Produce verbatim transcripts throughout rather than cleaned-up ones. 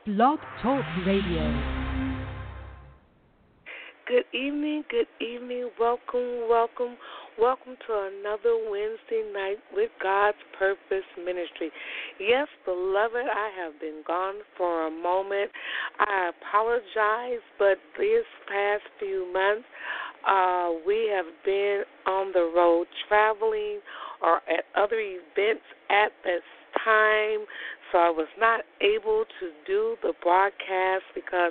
Blog Talk Radio. Good evening, good evening. Welcome, welcome, welcome to another Wednesday night with God's Purpose Ministry. Yes, beloved, I have been gone for a moment. I apologize, but this past few months, uh, we have been on the road traveling or at other events at this time, so I was not able to do the broadcast because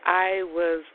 I was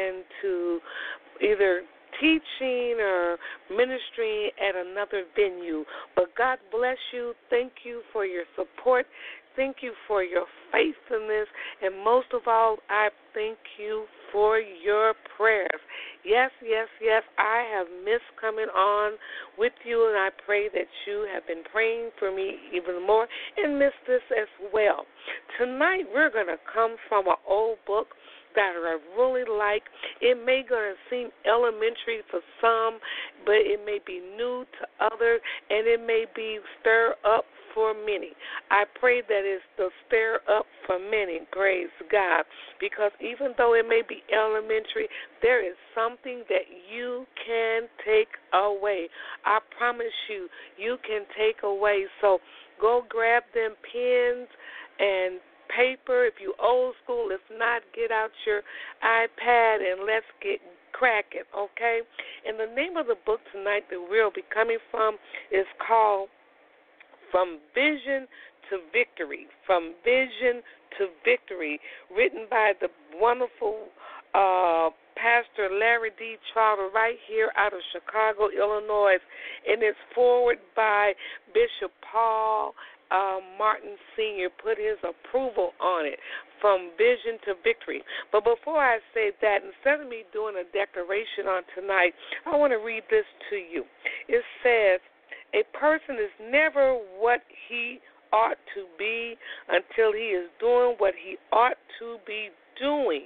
into either teaching or ministering at another venue. But God bless you. Thank you for your support. Thank you for your faithfulness. And most of all, I thank you for your prayers. Yes, yes, yes, I have missed coming on with you, and I pray that you have been praying for me even more and missed this as well. Tonight, we're going to come from an old book that I really like. It may going to seem elementary for some, but it may be new to others, and it may be stir up for many. I pray that it's the stir up for many, praise God, because even though it may be elementary, there is something that you can take away. I promise you, you can take away. So go grab them pens and paper. If you old school, if not, get out your iPad and let's get cracking, okay? And the name of the book tonight that we'll be coming from is called From Vision to Victory. From Vision to Victory, written by the wonderful uh, Pastor Larry D. Trotter right here out of Chicago, Illinois, and it's forwarded by Bishop Paul Uh, Martin Senior Put his approval on it, From Vision to Victory. But before I say that, instead of me doing a declaration on tonight, I want to read this to you. It says, a person is never what he ought to be until he is doing what he ought to be doing.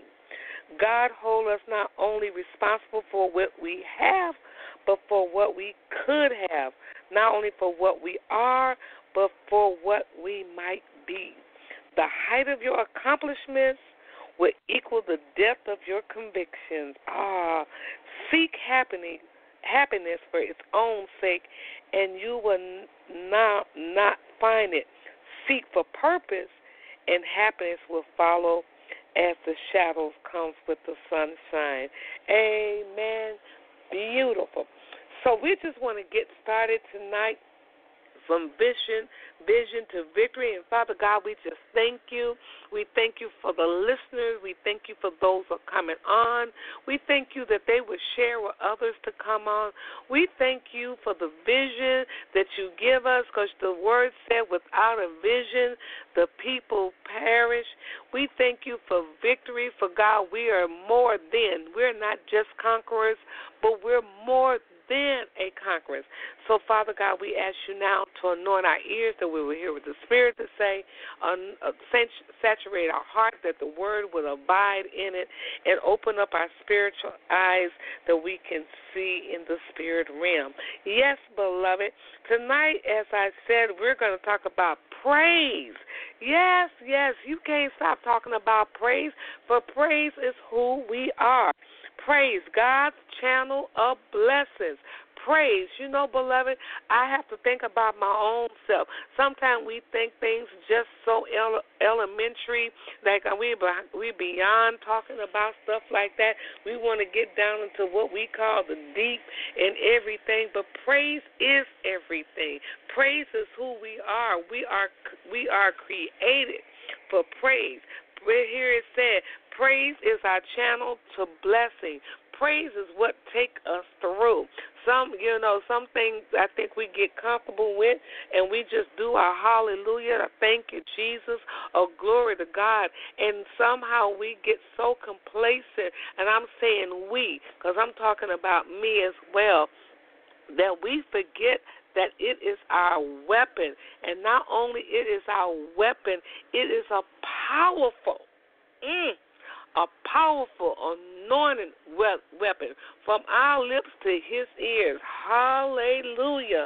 God holds us not only responsible for what we have, but for what we could have, not only for what we are, but for what we might be. The height of your accomplishments will equal the depth of your convictions. Ah, seek happiness, happiness for its own sake, and you will not, not find it. Seek for purpose, and happiness will follow as the shadows comes with the sunshine. Amen. Beautiful. So we just want to get started tonight. From vision, vision to victory. And Father God, we just thank you. We thank you for the listeners. We thank you for those who are coming on. We thank you that they will share with others to come on. We thank you for the vision that you give us, because the word said without a vision, the people perish. We thank you for victory. For God, we are more than. We're not just conquerors, but we're more than. Then a conqueror. So, Father God, we ask you now to anoint our ears that we will hear what the Spirit to say, un, uh, saturate our heart that the word will abide in it, and open up our spiritual eyes that we can see in the spirit realm. Yes, beloved, tonight, as I said, we're going to talk about praise. Yes, yes, you can't stop talking about praise, for praise is who we are. Praise, God's channel of blessings. Praise, you know, beloved, I have to think about my own self. Sometimes we think things just so ele- elementary, like we we beyond talking about stuff like that. We want to get down into what we call the deep and everything, but praise is everything. Praise is who we are. We are we are created for praise. Here it said, praise is our channel to blessing. Praise is what take us through. Some, you know, some things I think we get comfortable with, and we just do our hallelujah, thank you, Jesus, or glory to God, and somehow we get so complacent, and I'm saying we, because I'm talking about me as well, that we forget that it is our weapon. And not only it is our weapon, it is a powerful, mm, a powerful anointing weapon from our lips to his ears. Hallelujah.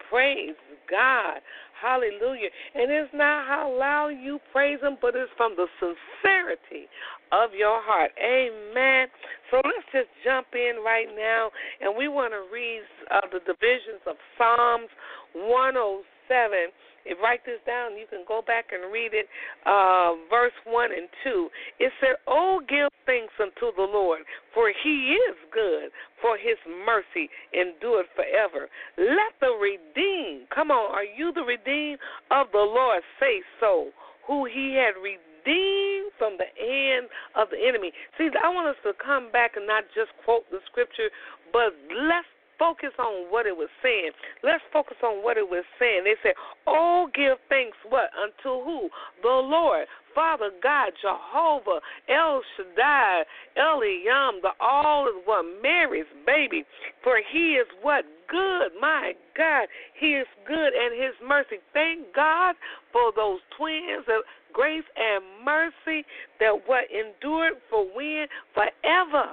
Praise God. Hallelujah. And it's not how loud you praise him, but it's from the sincerity of your heart. Amen. So let's just jump in right now, and we want to read uh, the divisions of Psalms one oh seven. If you write this down, you can go back and read it, uh, verse one and two. It said, "Oh, give thanks unto the Lord, for he is good, for his mercy endureth forever. Let the redeemed," come on, are you the redeemed of the Lord? "Say so, who he had redeemed from the hand of the enemy." See, I want us to come back and not just quote the scripture, but let's focus on what it was saying. Let's focus on what it was saying. They said, "Oh, give thanks," what? "Unto who? The Lord, Father God, Jehovah, El Shaddai, Eliam, the all is one, Mary's baby. For he is what? Good. My God, he is good, and his mercy." Thank God for those twins of grace and mercy that what endured for when? Forever.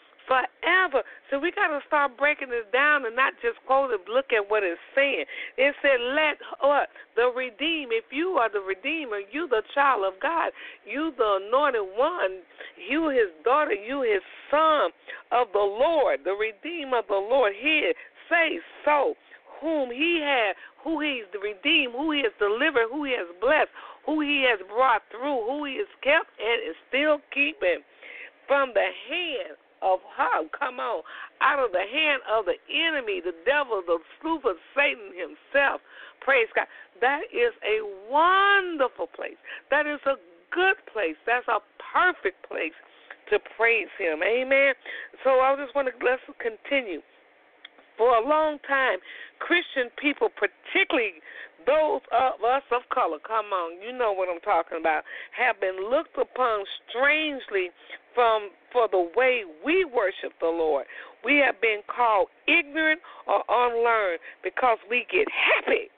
Forever. So we got to start breaking this down and not just quote it, look at what it's saying. It said, let what? The redeemed. If you are the redeemer, you the child of God, you the anointed one, you his daughter, you his son of the Lord, the redeemer of the Lord. Here, say so, whom he had, who he's redeemed, who he has delivered, who he has blessed, who he has brought through, who he has kept and is still keeping from the hand of how? Come on. Out of the hand of the enemy, the devil, the sleuth, Satan himself. Praise God. That is a wonderful place. That is a good place. That's a perfect place to praise him. Amen. So I just want to, let's continue. For a long time, Christian people, particularly those of us of color, come on, you know what I'm talking about, have been looked upon strangely from for the way we worship the Lord. We have been called ignorant or unlearned because we get happy.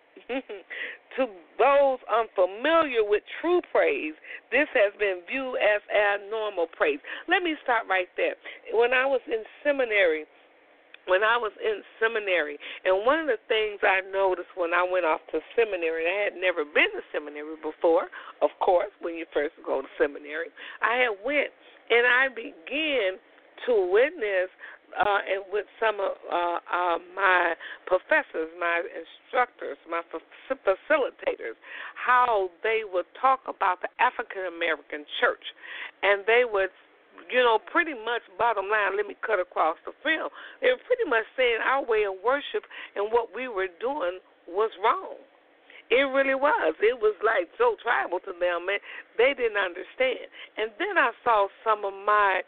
To those unfamiliar with true praise, this has been viewed as abnormal praise. Let me start right there. When I was in seminary, When I was in seminary, and one of the things I noticed when I went off to seminary, I had never been to seminary before, of course, when you first go to seminary, I had went, and I began to witness uh, and with some of uh, uh, my professors, my instructors, my facilitators, how they would talk about the African-American church, and they would you know, pretty much bottom line, let me cut across the film. They were pretty much saying our way of worship and what we were doing was wrong. It really was. It was like so tribal to them, and they didn't understand. And then I saw some of my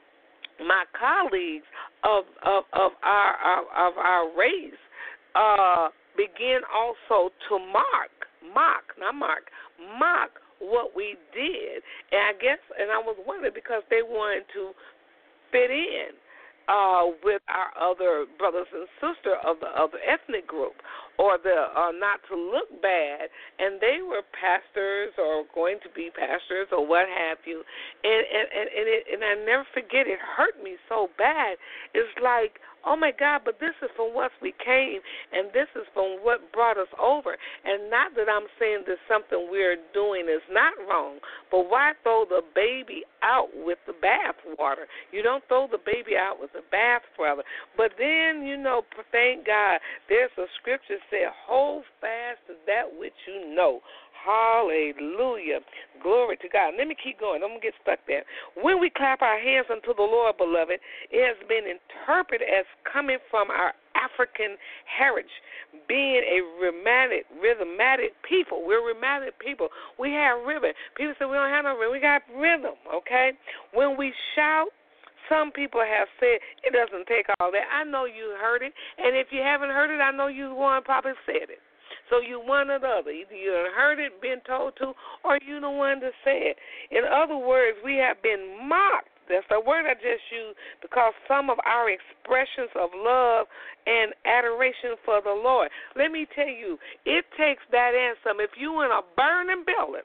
my colleagues of of, of our of, of our race uh, begin also to mock, mock, not mark, mock what we did. And I guess, and I was wondering because they wanted to fit in uh, with our other brothers and sisters of the other ethnic group, or the uh, not to look bad, and they were pastors or going to be pastors or what have you. And and and, and, it, and I never forget, it hurt me so bad. It's like, oh, my God, but this is from whence we came, and this is from what brought us over. And not that I'm saying that something we're doing is not wrong, but why throw the baby out with the bath water? You don't throw the baby out with the bath water. But then, you know, thank God, there's a scripture that says, hold fast to that which you know. Hallelujah. Glory to God. Let me keep going. I'm going to get stuck there. When we clap our hands unto the Lord, beloved, it has been interpreted as coming from our African heritage, being a rhythmic, rhythmatic people. We're rhythmatic people. We have rhythm. People say we don't have no rhythm. We got rhythm, okay? When we shout, some people have said it doesn't take all that. I know you heard it, and if you haven't heard it, I know you one probably said it. So you one or the other. Either you heard it, been told to, or you the one that said. In other words, we have been mocked. That's the word I just used, because some of our expressions of love and adoration for the Lord. Let me tell you, it takes that and some. If you in a burning building,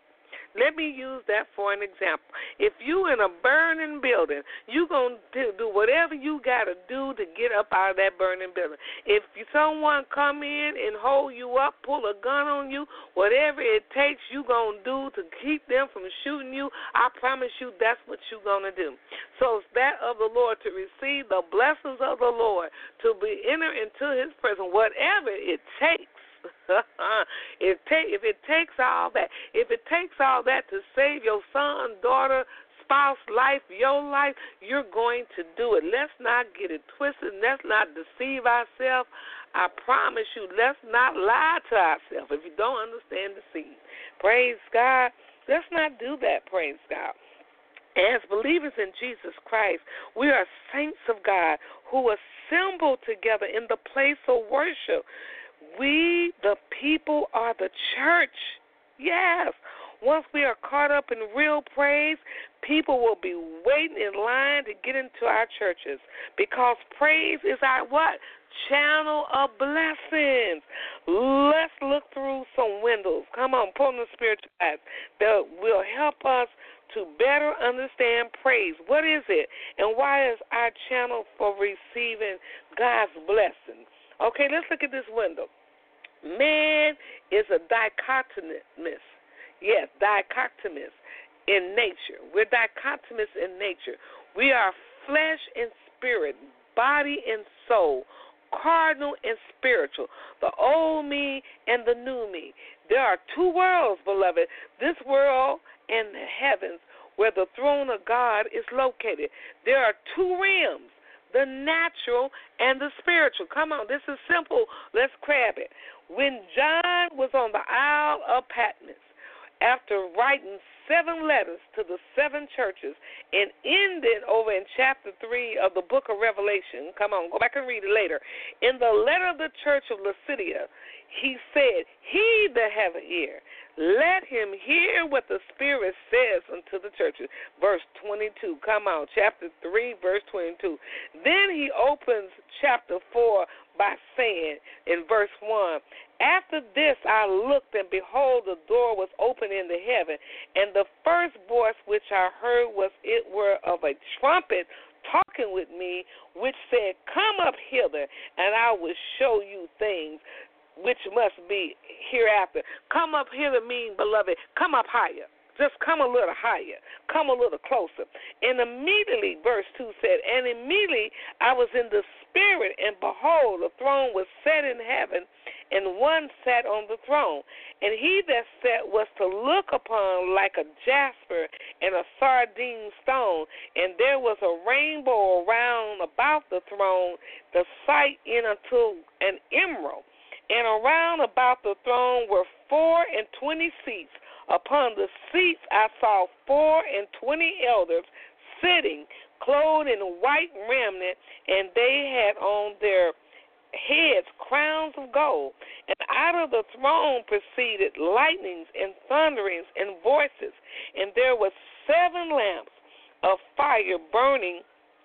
Let me use that for an example. If you in a burning building, you going to do whatever you got to do to get up out of that burning building. If someone come in and hold you up, pull a gun on you, whatever it takes, you going to do to keep them from shooting you, I promise you that's what you going to do. So it's that of the Lord, to receive the blessings of the Lord, to be enter into his presence, whatever it takes. if, take, if it takes all that, if it takes all that to save your son, daughter, spouse life, your life, you're going to do it. Let's not get it twisted. Let's not deceive ourselves. I promise you, let's not lie to ourselves if you don't understand the seed. Praise God. Let's not do that, praise God. As believers in Jesus Christ, we are saints of God who assemble together in the place of worship. We, the people, are the church. Yes. Once we are caught up in real praise, people will be waiting in line to get into our churches, because praise is our what? Channel of blessings. Let's look through some windows. Come on, pull on the spiritual eyes that will help us to better understand praise. What is it, and why is our channel for receiving God's blessings? Okay, let's look at this window. Man is a dichotomist. Yes, dichotomist in nature. We're dichotomous in nature. We are flesh and spirit, body and soul, cardinal and spiritual, the old me and the new me. There are two worlds, beloved, this world and the heavens, where the throne of God is located. There are two realms, the natural and the spiritual. Come on, this is simple. Let's grab it. When John was on the Isle of Patmos, after writing seven letters to the seven churches and ending over in chapter three of the book of Revelation, come on, go back and read it later. In the letter of the church of Laodicea, he said, he that hath an ear, let him hear what the Spirit says unto the churches. Verse twenty-two, come on, chapter three, verse twenty-two. Then he opens chapter four by saying in verse one, after this I looked, and behold, the door was open in the heaven, and the first voice which I heard was it were of a trumpet talking with me, which said, come up hither, and I will show you things which must be hereafter. Come up hither mean, beloved, come up higher. Just come a little higher. Come a little closer. And immediately, verse two said, and immediately I was in the Spirit, and behold, the throne was set in heaven, and one sat on the throne. And he that sat was to look upon like a jasper and a sardine stone. And there was a rainbow around about the throne, the sight in unto an emerald. And around about the throne were four and twenty seats. Upon the seats I saw four and twenty elders sitting, clothed in white raiment, and they had on their heads crowns of gold. And out of the throne proceeded lightnings and thunderings and voices. And there were seven lamps of fire burning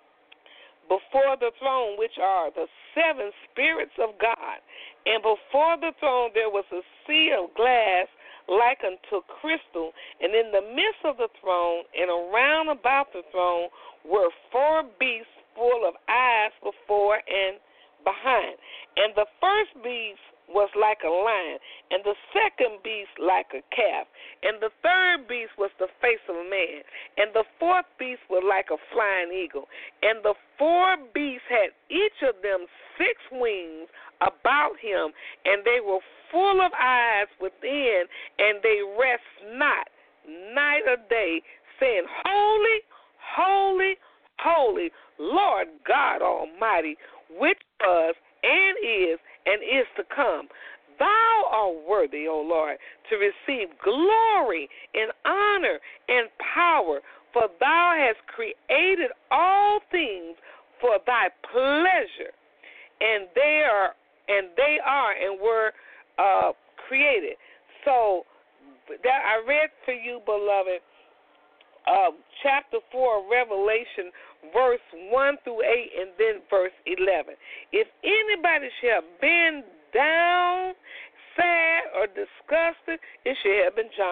before the throne, which are the seven spirits of God. And before the throne there was a sea of glass like unto crystal, and in the midst of the throne and around about the throne were four beasts full of eyes before and behind. And the first beast was like a lion, and the second beast like a calf, and the third beast was the face of a man, and the fourth beast was like a flying eagle. And the four beasts had each of them six wings about him, and they were full of eyes within, and they rest not night or day, saying, Holy, holy, holy, Lord God Almighty, which was and is and is to come. Thou art worthy, O Lord, to receive glory and honor and power, for thou hast created all things for thy pleasure, and they are and they are and were uh, created. So that I read for you, beloved, uh, chapter four of Revelation, verse one through eight, and then verse eleven. If anybody shall bend down, sad, or disgusted, it should have been John.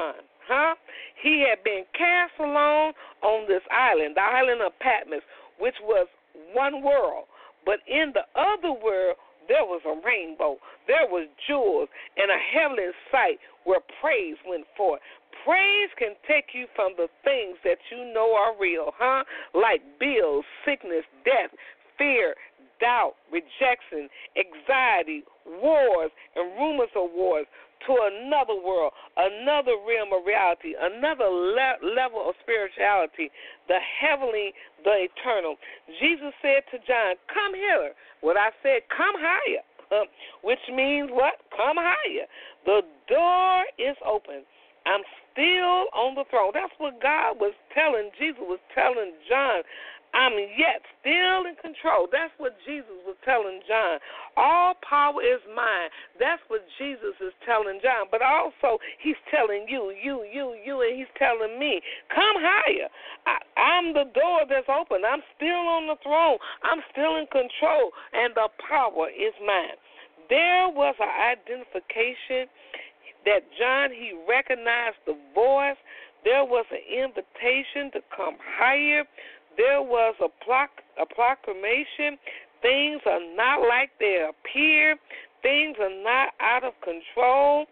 Huh? He had been cast alone on this island, the island of Patmos, which was one world. But in the other world, there was a rainbow. There was jewels and a heavenly sight where praise went forth. Praise can take you from the things that you know are real, huh? Like bills, sickness, death, fear, doubt, rejection, anxiety, wars, and rumors of wars, to another world, another realm of reality, another le- level of spirituality, the heavenly, the eternal. Jesus said to John, come here. What I said, come higher, uh, which means what? Come higher. The door is open. I'm still on the throne. That's what God was telling, Jesus was telling John. I'm yet still in control. That's what Jesus was telling John. All power is mine. That's what Jesus is telling John. But also, he's telling you, you, you, you, and he's telling me, come higher. I, I'm the door that's open. I'm still on the throne. I'm still in control, and the power is mine. There was an identification that John, he recognized the voice. There was an invitation to come higher. There was a, proc- a proclamation. Things are not like they appear. Things are not out of control.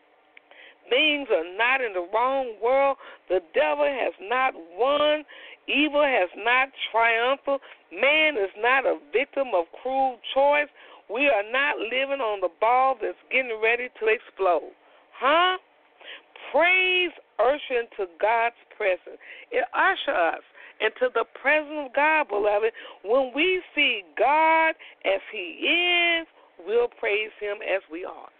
Things are not in the wrong world. The devil has not won. Evil has not triumphed. Man is not a victim of cruel choice. We are not living on the ball that's getting ready to explode. Huh? Praise usher into God's presence. It ushers us into the presence of God, beloved. When we see God as he is, we'll praise him as we ought.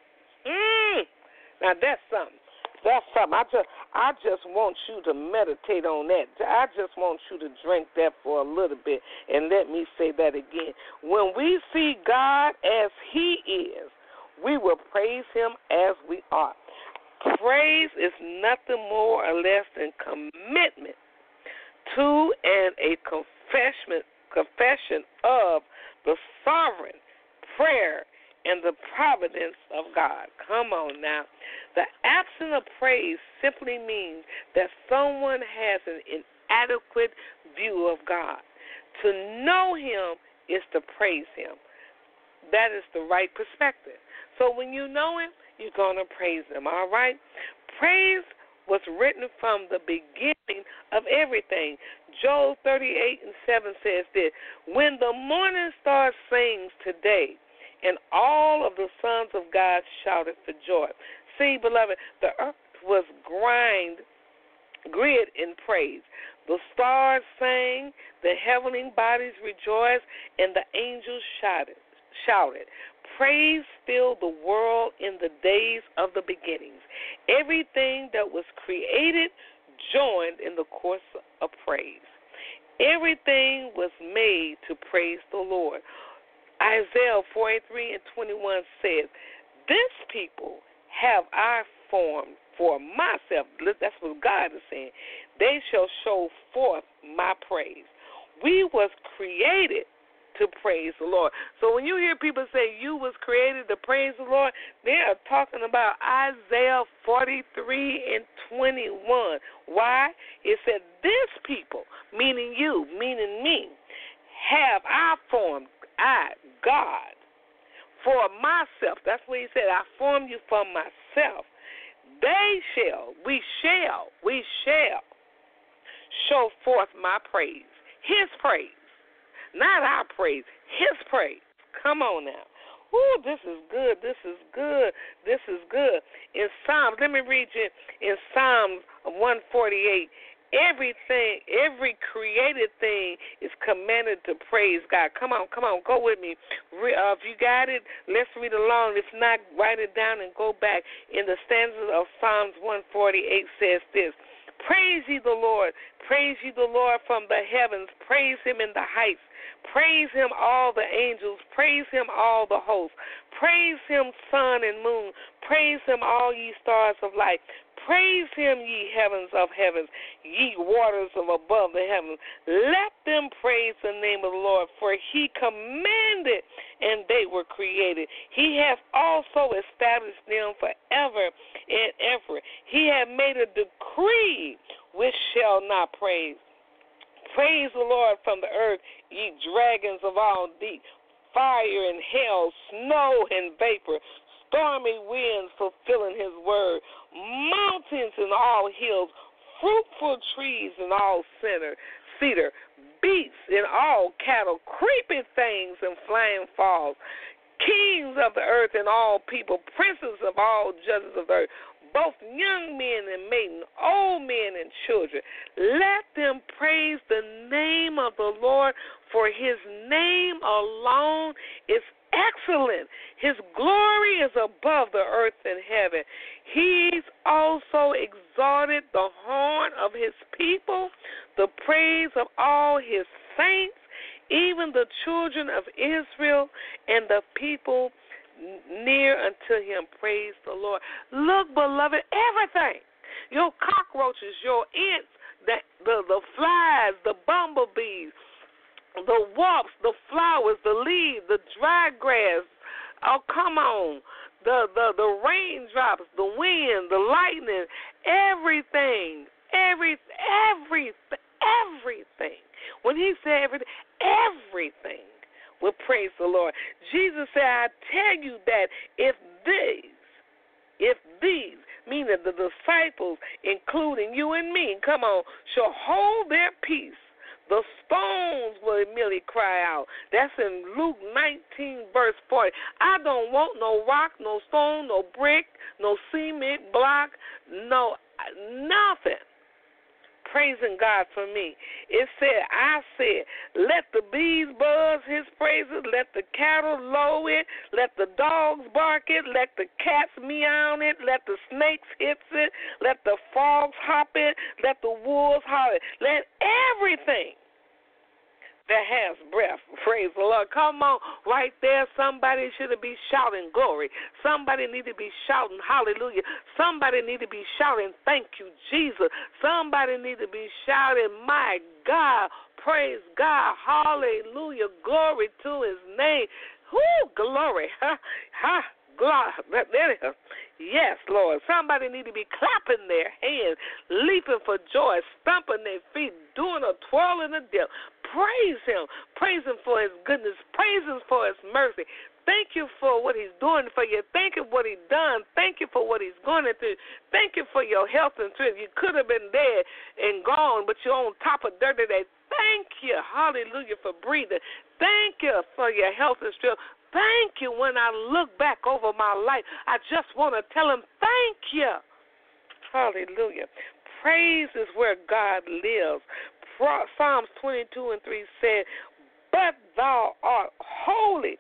Mm. Now, that's something. That's something. I just, I just want you to meditate on that. I just want you to drink that for a little bit, and let me say that again. When we see God as he is, we will praise him as we ought. Praise is nothing more or less than commitment to and a confession, confession of the sovereign prayer and the providence of God. Come on now. The absence of praise simply means that someone has an inadequate view of God. To know him is to praise him. That is the right perspective. So when you know him, you're going to praise him, all right? Praise was written from the beginning of everything. Job thirty-eight and seven says this, when the morning star sings today, and all of the sons of God shouted for joy. See, beloved, the earth was grind, grid in praise. The stars sang, the heavenly bodies rejoiced, and the angels shouted. shouted. Praise filled the world in the days of the beginnings. Everything that was created joined in the course of praise. Everything was made to praise the Lord. Isaiah forty-three and twenty-one says, this people have I formed for myself. That's what God is saying. They shall show forth my praise. We was created to praise the Lord. So when you hear people say you was created to praise the Lord, they are talking about Isaiah forty-three and twenty-one. Why? It said, this people, meaning you, meaning me, have I formed, I, God, for myself. That's what he said. I formed you for myself. They shall, we shall, we shall show forth my praise, his praise. Not our praise, his praise. Come on now. Ooh, this is good, this is good, this is good. In Psalms, let me read you in Psalms one forty-eight, everything, every created thing is commanded to praise God. Come on, come on, go with me. Uh, if you got it, let's read along. If not, write it down and go back. In the stanzas of Psalms one forty-eight says this, praise ye the Lord, praise ye the Lord from the heavens, praise him in the heights. Praise him, all the angels. Praise him, all the hosts. Praise him, sun and moon. Praise him, all ye stars of light. Praise him, ye heavens of heavens, ye waters of above the heavens. Let them praise the name of the Lord, for he commanded, and they were created. He hath also established them forever and ever. He hath made a decree which shall not praise. Praise the Lord from the earth, ye dragons of all deep, fire and hail, snow and vapor, stormy winds fulfilling his word, mountains and all hills, fruitful trees and all cedar, cedar, beasts and all cattle, creeping things and flying fowls, kings of the earth and all people, princes of all judges of the earth, both young men and maidens, old men and children. Let them praise the name of the Lord, for his name alone is excellent. His glory is above the earth and heaven. He's also exalted the horn of his people, the praise of all his saints, even the children of Israel and the people near unto him. Praise the Lord. Look, beloved, everything, your cockroaches, your ants, the, the, the flies, the bumblebees, the wasps, the flowers, the leaves, the dry grass, oh, come on, the, the, the raindrops, the wind, the lightning, everything, every, everything, everything. When he said everything, everything will praise the Lord. Jesus said, I tell you that if these, if these, meaning the disciples, including you and me, come on, shall hold their peace, the stones will immediately cry out. That's in Luke nineteen, verse forty. I don't want no rock, no stone, no brick, no cement block, no, nothing. Praising God for me. It said, I said, let the bees buzz his praises, let the cattle low it, let the dogs bark it, let the cats meow it, let the snakes hiss it, let the frogs hop it, let the wolves holler it, let everything that has breath, praise the Lord. Come on, right there, somebody should be shouting glory. Somebody need to be shouting hallelujah. Somebody need to be shouting thank you, Jesus. Somebody need to be shouting, my God, praise God, hallelujah, glory to his name. Whoo, glory, ha, ha. Glory. Yes, Lord. Somebody need to be clapping their hands, leaping for joy, stomping their feet, doing a twirl and a dip. Praise him. Praise him for his goodness. Praise him for his mercy. Thank you for what he's doing for you. Thank you for what he's done. Thank you for what he's going to do. Thank you for your health and strength. You could have been dead and gone, but you're on top of dirt today. Thank you, hallelujah, for breathing. Thank you for your health and strength. Thank you. When I look back over my life, I just want to tell him thank you. Hallelujah. Praise is where God lives. Psalms twenty-two and three said, but thou art holy,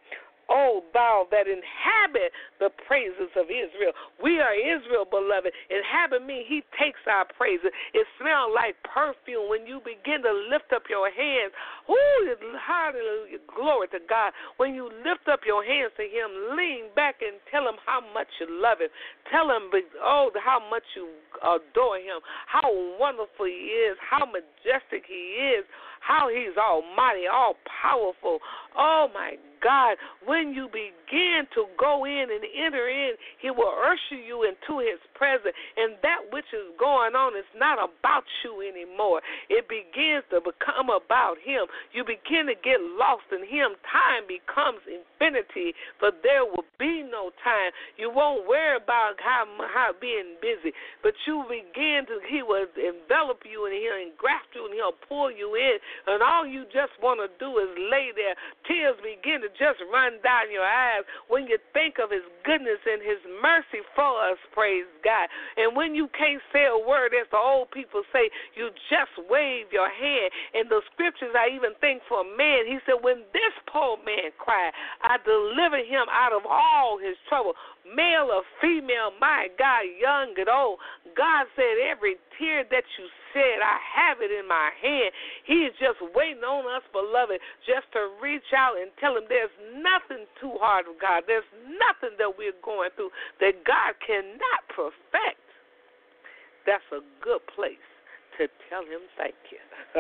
O thou that inhabit the praises of Israel. We are Israel, beloved. Inhabit me, he takes our praises. It smells like perfume when you begin to lift up your hands. Ooh, hallelujah, glory to God. When you lift up your hands to him, lean back and tell him how much you love him. Tell him, oh, how much you adore him, how wonderful he is, how majestic he is, how he's almighty, all powerful. Oh, my God, when you begin to go in and enter in, he will usher you into his presence, and that which is going on is not about you anymore. It begins to become about him. You begin to get lost in him. Time becomes infinity, for there will be no time. You won't worry about how, how being busy, but you begin to, he will envelop you, and he'll engraft you, and he'll pull you in, and all you just want to do is lay there. Tears begin to just run down your eyes when you think of his goodness and his mercy for us, praise God. And when you can't say a word, as the old people say, you just wave your hand. In the scriptures, I even think for a man, he said, when this poor man cried, I delivered him out of all his trouble, male or female, my God, young and old. God said, every tear that you said, I have it in my hand. He is just waiting on us, beloved, just to reach out and tell him there's nothing too hard for God. There's nothing that we're going through that God cannot perfect. That's a good place to tell him thank you.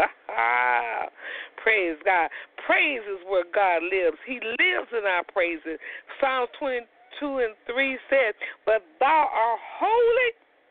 Praise God. Praise is where God lives. He lives in our praises. Psalms twenty-two and three says, but thou art holy,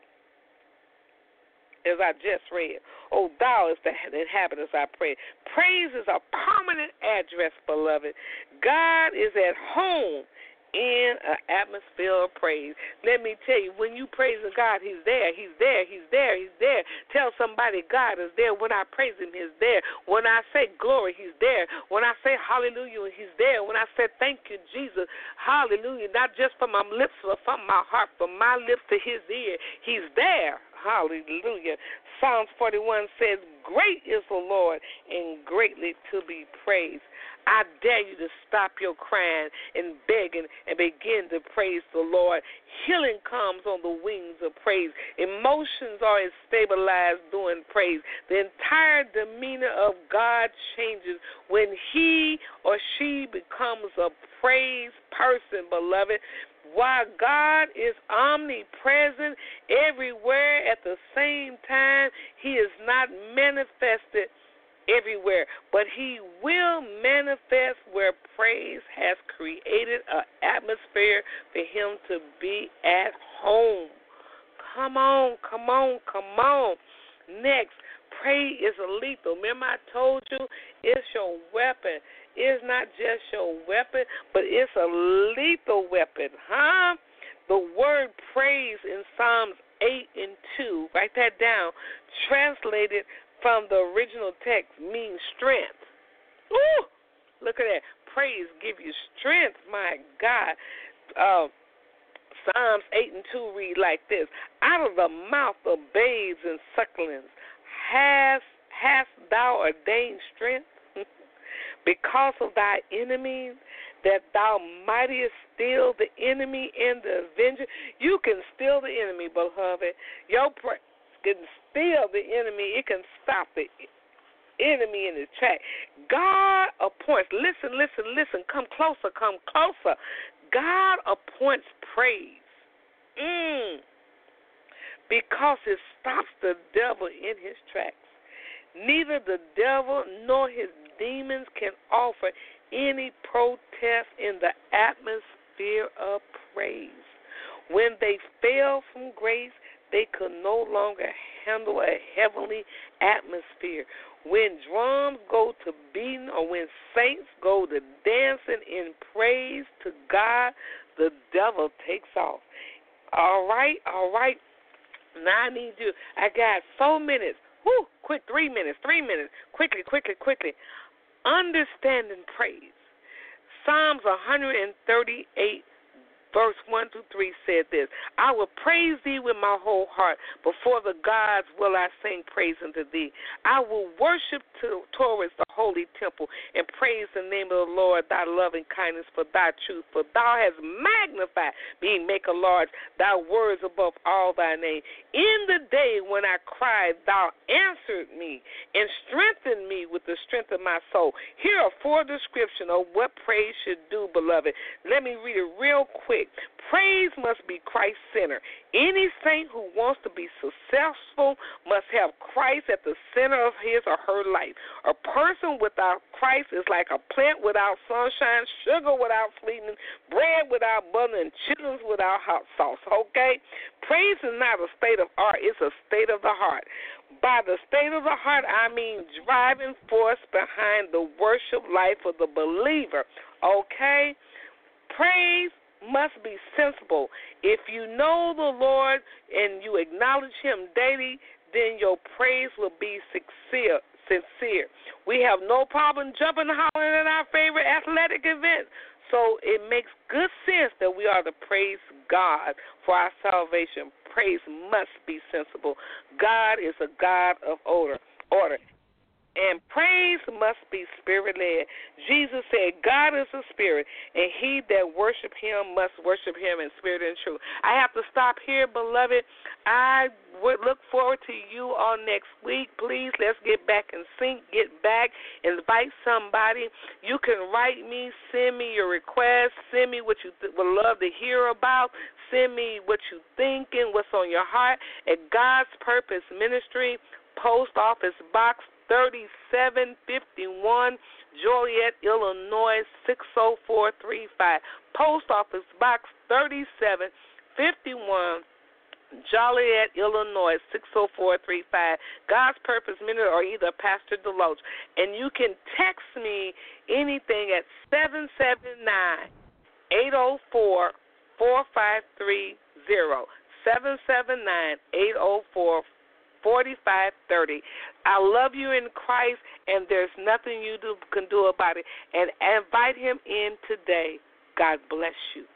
as I just read. Oh, thou is the inhabitants, I pray. Praise is a permanent address, beloved. God is at home in an atmosphere of praise. Let me tell you, when you praise God, he's there, he's there, he's there, he's there. Tell somebody God is there. When I praise him, he's there. When I say glory, he's there. When I say hallelujah, he's there. When I say thank you, Jesus, hallelujah, not just from my lips but from my heart, from my lips to his ear, he's there. Hallelujah. Psalms forty-one says, great is the Lord and greatly to be praised. I dare you to stop your crying and begging and begin to praise the Lord. Healing comes on the wings of praise. Emotions are stabilized during praise. The entire demeanor of God changes when he or she becomes a praise person, beloved. While God is omnipresent everywhere at the same time, he is not manifested everywhere, but he will manifest where praise has created an atmosphere for him to be at home. Come on, come on, come on. Next, praise is lethal. Remember I told you it's your weapon. It's not just your weapon, but it's a lethal weapon, huh? The word praise in Psalms eight and two, write that down, translated from the original text means strength. Ooh, look at that. Praise give you strength, my God. Uh, Psalms eight and two read like this. Out of the mouth of babes and sucklings hast, hast thou ordained strength because of thy enemies, that thou mightest steal the enemy and the avenger. You can steal the enemy, beloved. Your praise can steal the enemy. It can stop the enemy in his track. God appoints, listen, listen, listen, come closer, come closer. God appoints praise mm, because it stops the devil in his tracks. Neither the devil nor his demons can offer any protest in the atmosphere of praise. When they fell from grace, they could no longer handle a heavenly atmosphere. When drums go to beating or when saints go to dancing in praise to God, the devil takes off. All right, all right. Now I need you. I got four minutes. Whoo, quick, three minutes, three minutes. Quickly, quickly, quickly. Understanding praise. Psalms one thirty-eight, verse one through three said this. I will praise thee with my whole heart. Before the gods will I sing praise unto thee. I will worship to, towards the holy temple and praise the name of the Lord, thy loving kindness for thy truth. For thou hast magnified me, make a large, thy words above all thy name. In the day when I cried, thou answered me and strengthened me with the strength of my soul. Here are four descriptions of what praise should do, beloved. Let me read it real quick. Praise must be Christ-centered. Any saint who wants to be successful must have Christ at the center of his or her life. A person without Christ is like a plant without sunshine, sugar without sweetening, bread without butter, and chitlins without hot sauce, okay? Praise is not a state of art. It's a state of the heart. By the state of the heart, I mean driving force behind the worship life of the believer, okay? Praise must be sensible. If you know the Lord and you acknowledge him daily, then your praise will be sincere. sincere. We have no problem jumping and hollering at our favorite athletic events. So it makes good sense that we are to praise God for our salvation. Praise must be sensible. God is a God of order. order. And praise must be spirit-led. Jesus said, God is a spirit, and he that worship him must worship him in spirit and truth. I have to stop here, beloved. I we look forward to you all next week. Please, let's get back in sync, get back, invite somebody. You can write me, send me your requests, send me what you th- would love to hear about, send me what you're thinking, what's on your heart at God's Purpose Ministry, Post Office Box thirty-seven fifty-one, Joliet, Illinois, six oh four three five. Post Office Box thirty-seven fifty-one, Joliet, Illinois, six oh four three five. God's Purpose Ministry or either Pastor Deloach. And you can text me anything at seven seven nine, eight oh four, four five three zero. seven seven nine, eight oh four, forty-five thirty. I love you in Christ, and there's nothing you do, can do about it. And invite him in today. God bless you.